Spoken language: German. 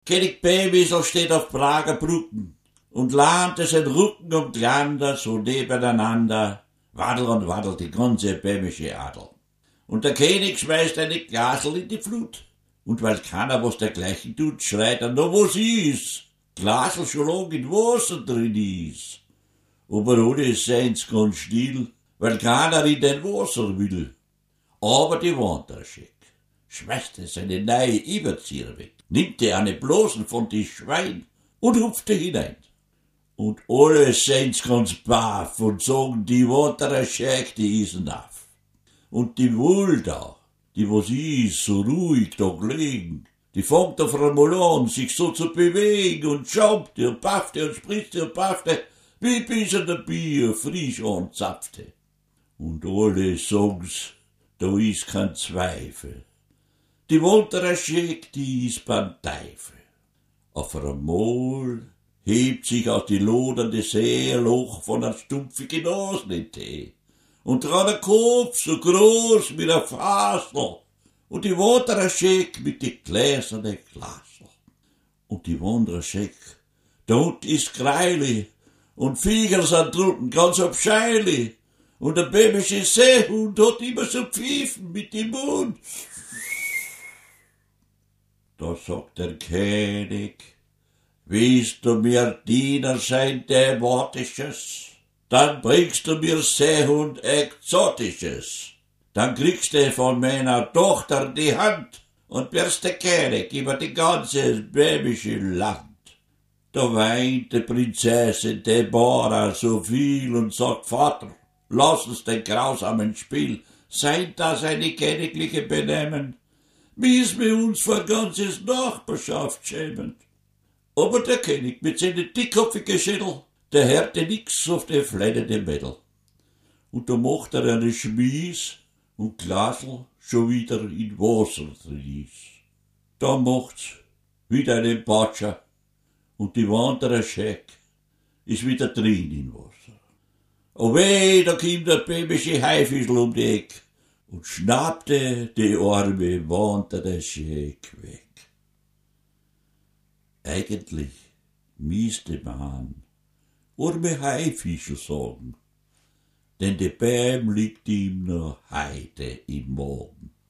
König Bähwiesel steht auf Prager Brücken und lahnte sein Rücken und Glander so nebeneinander, waddel und waddel die ganze bähmische Adel. Und der König schmeißt eine Glasel in die Flut. Und weil keiner was dergleichen tut, schreit er, na was ist? Glasel schon lang in Wasser drin ist. Aber ohne seien's ganz still, weil keiner in den Wasser will. Aber die Wanderscheck schmeißt seine neue Überzieher weg, nimmt eine Blosen von die Schwein und hupfte hinein. Und alle seien's ganz baff und sagen, die Wanderscheck, die isen auf. Und die Wulda, die was ist, so ruhig da gelegen, die fängt auf einmal an, sich so zu bewegen und schaumte und paffte und spritzte und paffte, wie bis er der Bier frisch anzapfte. Und alle sagen's, da ist kein Zweifel. Die Wandererscheck, die ist beim Teufel. Auf einmal hebt sich aus die lodernde See ein Loch von einem stumpfigen Nasentee. Und dran ein Kopf so groß wie ein Fasel. Und die Wandererscheck mit die gläsernen Glasel. Und die Wandererscheck, dort ist Greili. Und Viecher sind drunten ganz abscheili. Und der bähmische Seehund hat immer so pfeifen mit dem Mund. Da sagt der König, willst du mir Diener sein Dämotisches, dann bringst du mir Seehund Exotisches. Dann kriegst du von meiner Tochter die Hand und wirst der König über die ganze bähmische Land. Da weint die Prinzessin Deborah so viel und sagt, Vater, lass uns den grausamen Spiel, sein das eine königliche Benehmen, müssen wir uns vor ganzes Nachbarschaft schämen. Aber der König mit seinen dickkopfigen Schädel, der hörte nix auf die flennende Mädel. Und da macht er eine Schmies und Glasl schon wieder in Wasser drin ist. Da macht's wieder einen Patscher und die Wandererscheck ist wieder drin in Wasser. Oh weh, da kommt der bähmische Haifischl um die Eck und schnappte die arme Wandererscheck weg. Eigentlich müsste man arme Haifischl sagen, denn die Bäm liegt ihm noch heute im Magen.